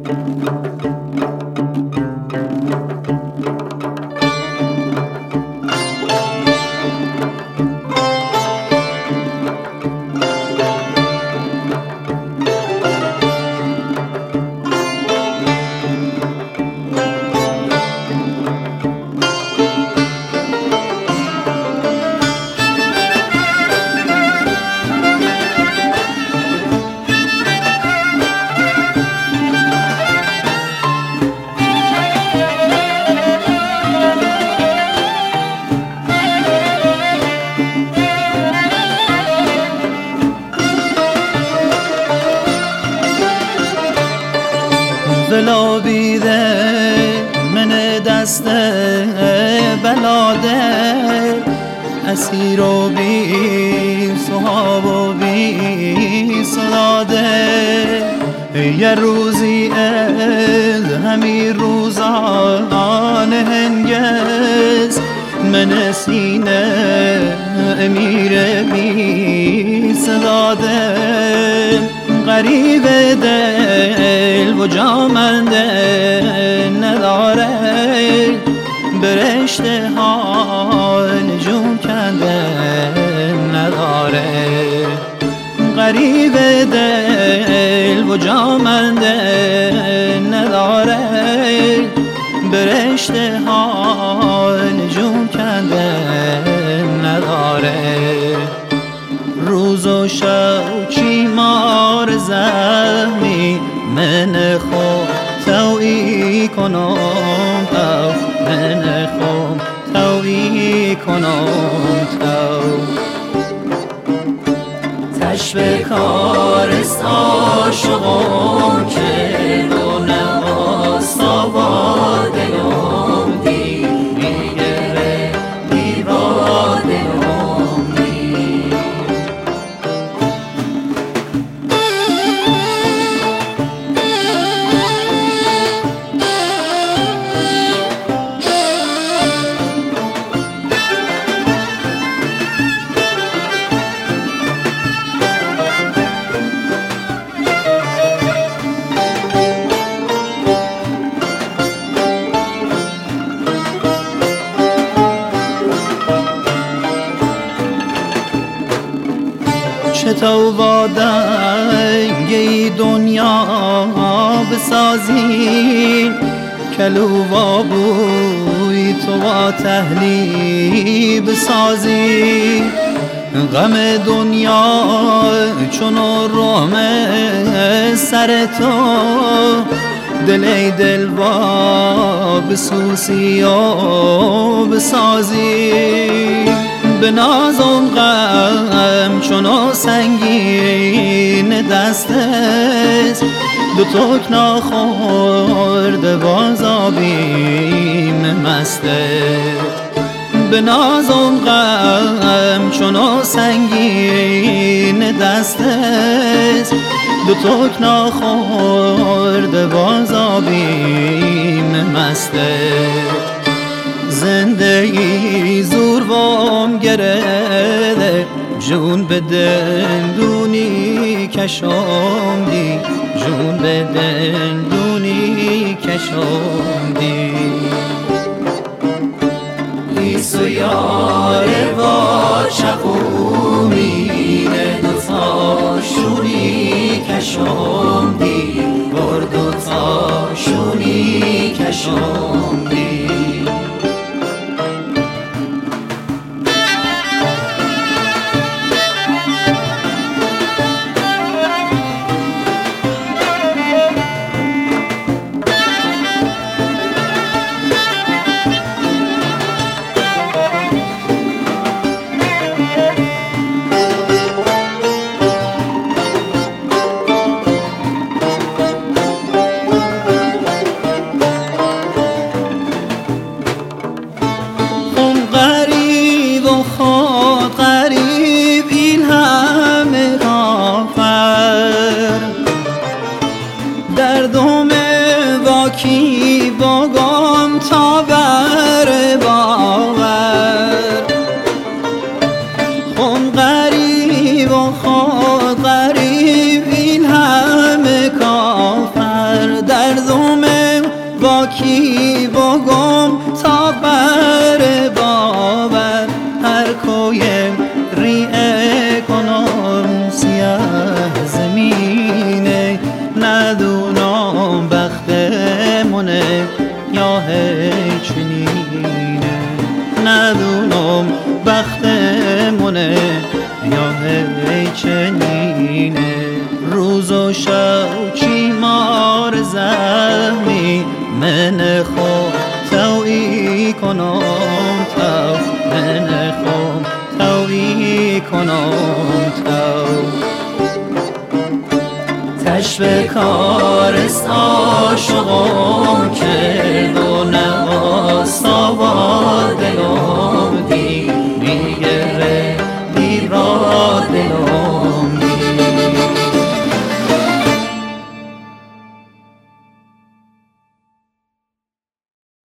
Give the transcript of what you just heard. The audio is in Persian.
بلا بیده من دست بلاده اسیر و بی صحاب و بی صلاده یه روزی از همین روزان هنگز من سینه امیر بی صداده غریب دل و جامنده نداره برشته ها نجوم کنده نداره غریب دل و جامنده نداره برشته ها نجوم کنده نداره روز و شب چیمار زخمی من خود تویی کنم من خود تویی کنم تشبه کارست عاشقم که دو نواست آبادگم دیگره دیوادگم تو با دنگی دنیا بسازی کلووا بوی تو با تهلی بسازی غم دنیا چون روم سر تو دل دل با بسوسی و بسازی به نازم غم چون سنگین دست است دو تک ناخورده باز آبیم مسته به نازم غم چون سنگین دست است دو تک ناخورده باز آبیم مسته زندگی زور وام گرده جون به دندونی کشاندی جون به دندونی کشاندی ایسو یاره با چقومینه دوتا شونی کشاندی بر دوتا شونی کشاندی کی باگم تا بر باور خون غریب و خود غریب این همه کافر در کنه یا هی چنینه روز و شب چی مار زهمی من خو تویی کنم تو من خو تویی کنم تو تشبه کارست آشقم کرد و نواستا